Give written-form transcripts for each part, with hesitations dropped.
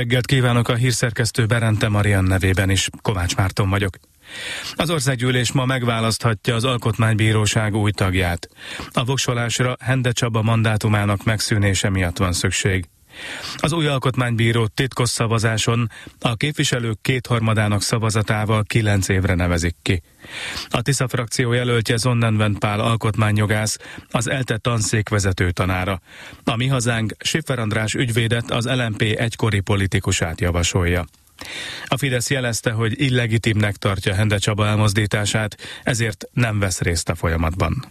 reggelt kívánok, a hírszerkesztő Berente Marian nevében is. Kovács Márton vagyok. Az országgyűlés ma megválaszthatja az Alkotmánybíróság új tagját. A voksolásra Hende Csaba mandátumának megszűnése miatt van szükség. Az új alkotmánybírót titkos szavazáson a képviselők kétharmadának szavazatával 9 évre nevezik ki. A Tisza frakció jelöltje Sonnenwend Pál alkotmányjogász, az ELTE tanszék vezető tanára. A Mi Hazánk Schiffer András ügyvédet, az LMP egykori politikusát javasolja. A Fidesz jelezte, hogy illegitimnek tartja Hende Csaba elmozdítását, ezért nem vesz részt a folyamatban.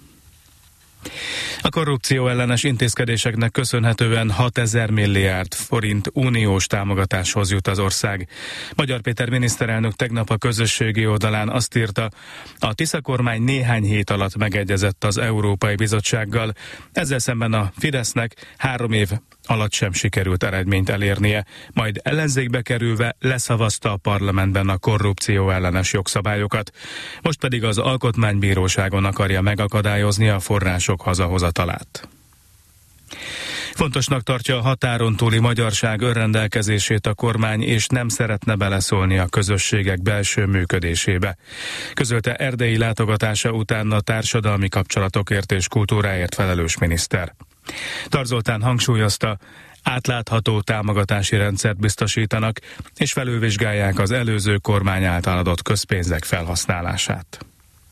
A korrupció ellenes intézkedéseknek köszönhetően 6000 milliárd forint uniós támogatáshoz jut az ország. Magyar Péter miniszterelnök tegnap a közösségi oldalán azt írta, a Tisza kormány néhány hét alatt megegyezett az Európai Bizottsággal, ezzel szemben a Fidesznek 3 év alatt sem sikerült eredményt elérnie, majd ellenzékbe kerülve leszavazta a parlamentben a korrupció ellenes jogszabályokat, most pedig az Alkotmánybíróságon akarja megakadályozni a források hazahozatalát. Fontosnak tartja a határon túli magyarság önrendelkezését a kormány, és nem szeretne beleszólni a közösségek belső működésébe. Közölte erdélyi látogatása után a társadalmi kapcsolatokért és kultúráért felelős miniszter. Tar Zoltán hangsúlyozta, átlátható támogatási rendszert biztosítanak, és felülvizsgálják az előző kormány által adott közpénzek felhasználását.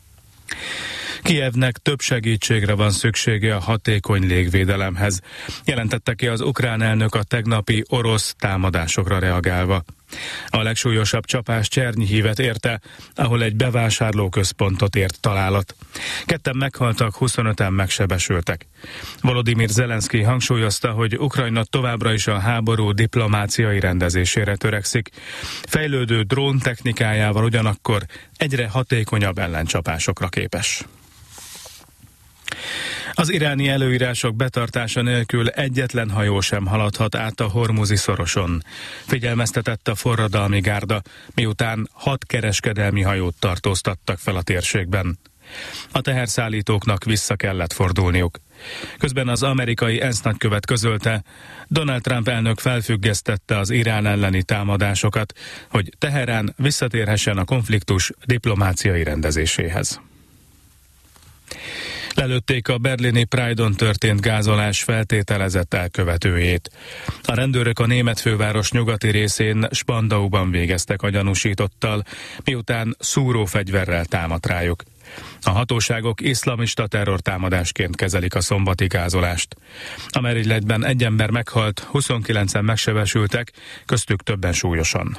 Kijevnek több segítségre van szüksége a hatékony légvédelemhez, jelentette ki az ukrán elnök a tegnapi orosz támadásokra reagálva. A legsúlyosabb csapás Csernyhívet érte, ahol egy bevásárlóközpontot ért találat. 2 meghaltak, 25-en megsebesültek. Volodymyr Zelenszky hangsúlyozta, hogy Ukrajna továbbra is a háború diplomáciai rendezésére törekszik. Fejlődő drón technikájával ugyanakkor egyre hatékonyabb ellencsapásokra képes. Az iráni előírások betartása nélkül egyetlen hajó sem haladhat át a Hormuzi szoroson, figyelmeztetett a forradalmi gárda, miután 6 kereskedelmi hajót tartóztattak fel a térségben. A teherszállítóknak vissza kellett fordulniuk. Közben az amerikai ENSZ nagykövet közölte, Donald Trump elnök felfüggesztette az Irán elleni támadásokat, hogy Teherán visszatérhessen a konfliktus diplomáciai rendezéséhez. Lelőtték a berlini Pride-on történt gázolás feltételezett elkövetőjét. A rendőrök a német főváros nyugati részén Spandauban végeztek a gyanúsítottal, miután szúrófegyverrel támadt rájuk. A hatóságok iszlamista terrortámadásként kezelik a szombati gázolást. A merényletben 1 ember meghalt, 29-en megsebesültek, köztük többen súlyosan.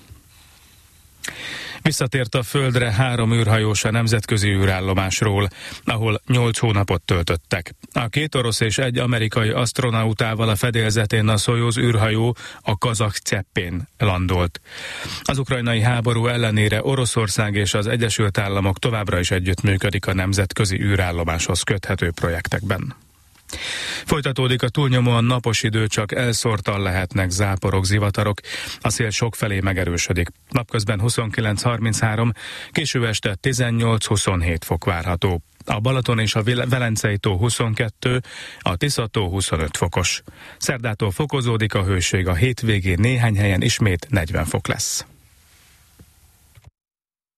Visszatért a földre 3 űrhajós a nemzetközi űrállomásról, ahol 8 hónapot töltöttek. A 2 orosz és 1 amerikai asztronautával a fedélzetén a Szojuz űrhajó, a kazakh Cseppén landolt. Az ukrajnai háború ellenére Oroszország és az Egyesült Államok továbbra is együttműködik a nemzetközi űrállomáshoz köthető projektekben. Folytatódik a túlnyomóan napos idő, csak elszórtan lehetnek záporok, zivatarok, a szél sokfelé megerősödik. Napközben 29-33, késő este 18-27 fok várható. A Balaton és a Velencei tó 22, a Tisza tó 25 fokos. Szerdától fokozódik a hőség, a hétvégén néhány helyen ismét 40 fok lesz.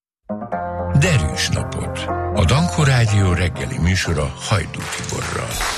Derűs napot! A Danko Rádió reggeli műsora Hajdú Tiborral.